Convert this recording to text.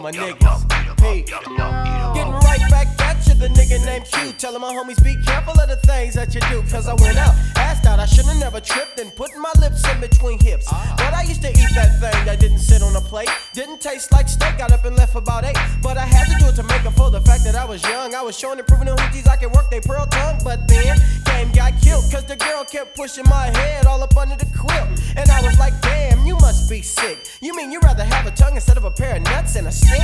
My niggas, Pete. Getting right back at you, the nigga named Q. Telling my homies be careful of the things that you do. Cause I went out, asked out, I should've never tripped and putting my lips in between hips. But I used to eat that thing that didn't sit on a plate. Didn't taste like steak, got up and left about 8. But I had to do it to make up for the fact that I was young. I was showing and proving the hoochies I could work they pearl tongue. But then, game got killed cause the girl kept pushing my head all up under the quilt. And I was like, damn, you must be sick. You mean you'd rather have a tongue instead of a pair of nuts and a stick?